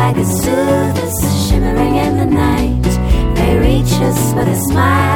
like a soothe us, shimmering in the night. They reach us with a smile.